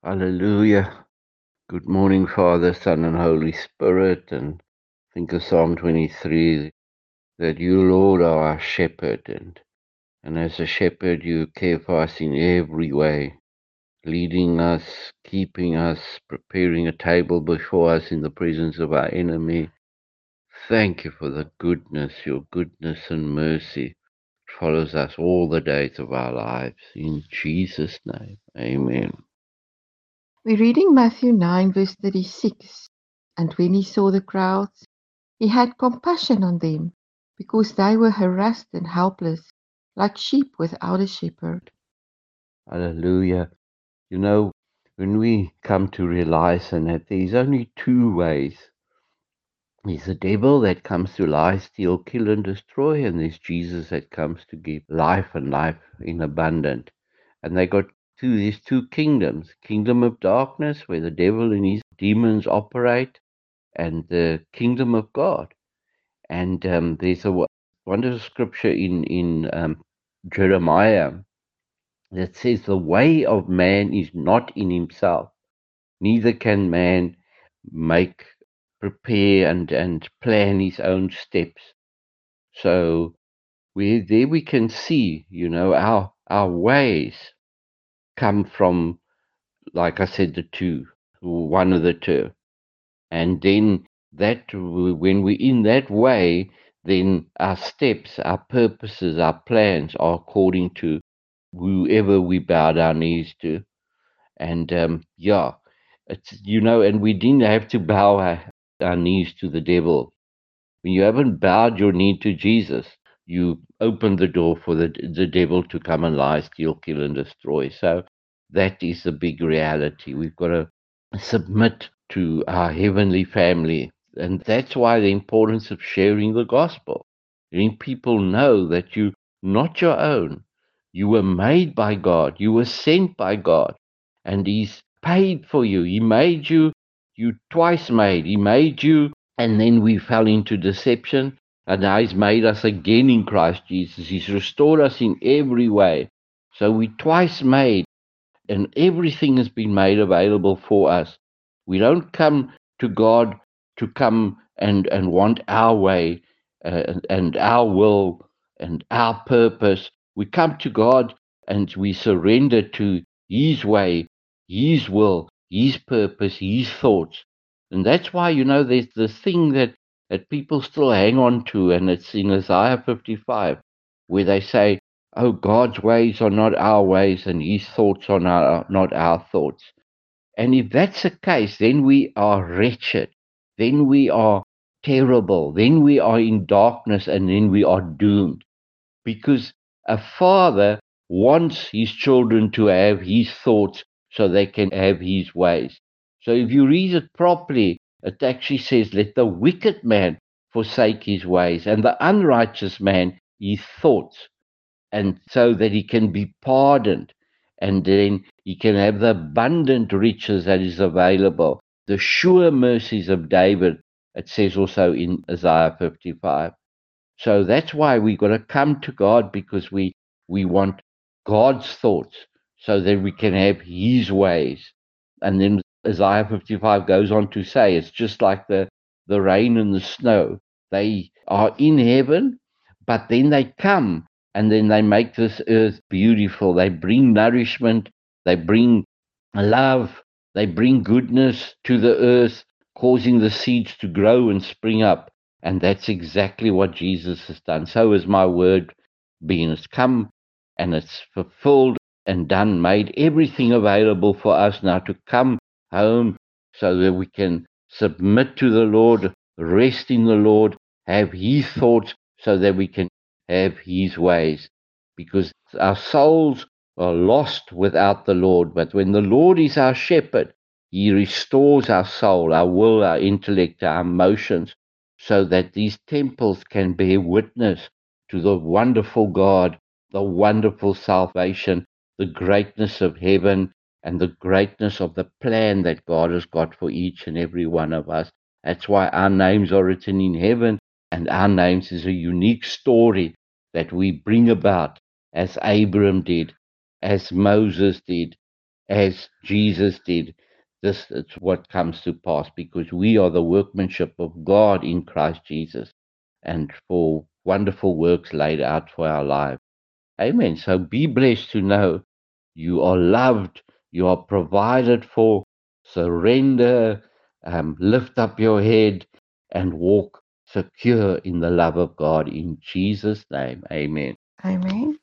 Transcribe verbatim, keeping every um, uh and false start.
Hallelujah. Good morning, Father, Son, and Holy Spirit. And think of Psalm twenty-three that you, Lord, are our shepherd. And, and as a shepherd, you care for us in every way, leading us, keeping us, preparing a table before us in the presence of our enemy. Thank you for the goodness, your goodness and mercy follows us all the days of our lives. In Jesus' name, amen. We're reading Matthew nine, verse thirty-six. And when he saw the crowds, he had compassion on them, because they were harassed and helpless, like sheep without a shepherd. Hallelujah. You know, when we come to realize and that there's only two ways. There's the devil that comes to lie, steal, kill, and destroy, and there's Jesus that comes to give life and life in abundance. And they got two these two kingdoms, kingdom of darkness, where the devil and his demons operate, and the kingdom of God. And um, there's a wo- wonderful scripture in in um, Jeremiah that says the way of man is not in himself, neither can man make, prepare, and, and plan his own steps. So we there we can see, you know, our our ways come from, like I said, the two, one of the two, and then that when we're in that way, then our steps, our purposes, our plans are according to whoever we bowed our knees to. And um, yeah, it's, you know, and we didn't have to bow our, our knees to the devil. When you haven't bowed your knee to Jesus, you open the door for the the devil to come and lie, steal, kill, and destroy. So that is the big reality. We've got to submit to our heavenly family, and that's why the importance of sharing the gospel, letting people know that you're not your own. You were made by God. You were sent by God, and He's paid for you. He made you. You twice made. He made you, and then we fell into deception. And now He's made us again in Christ Jesus. He's restored us in every way. So we twice made, and everything has been made available for us. We don't come to God to come and, and want our way uh, and, and our will and our purpose. We come to God and we surrender to His way, His will, His purpose, His thoughts. And that's why, you know, there's this thing that, that people still hang on to, and it's in Isaiah fifty-five, where they say, oh, God's ways are not our ways, and His thoughts are not, not our thoughts. And if that's the case, then we are wretched. Then we are terrible. Then we are in darkness, and then we are doomed. Because a father wants his children to have his thoughts so they can have his ways. So if you read it properly, it actually says, let the wicked man forsake his ways, and the unrighteous man his thoughts, and so that he can be pardoned, and then he can have the abundant riches that is available, the sure mercies of David, it says also in Isaiah fifty-five. So that's why we got to come to God, because we we want God's thoughts so that we can have his ways. And then Isaiah fifty-five goes on to say it's just like the the rain and the snow. They are in heaven, but then they come and then they make this earth beautiful. They bring nourishment, they bring love, they bring goodness to the earth, causing the seeds to grow and spring up. And that's exactly what Jesus has done. So is my word being. It's come and it's fulfilled and done, made everything available for us now to come home so that we can submit to the Lord, rest in the Lord, have His thoughts so that we can have His ways. Because our souls are lost without the Lord. But when the Lord is our shepherd, He restores our soul, our will, our intellect, our emotions, so that these temples can bear witness to the wonderful God, the wonderful salvation, the greatness of heaven, and the greatness of the plan that God has got for each and every one of us. That's why our names are written in heaven, and our names is a unique story that we bring about, as Abram did, as Moses did, as Jesus did. This is what comes to pass because we are the workmanship of God in Christ Jesus and for wonderful works laid out for our lives. Amen. So be blessed to know you are loved, you are provided for. Surrender, um, lift up your head, and walk secure in the love of God in Jesus' name. Amen. Amen.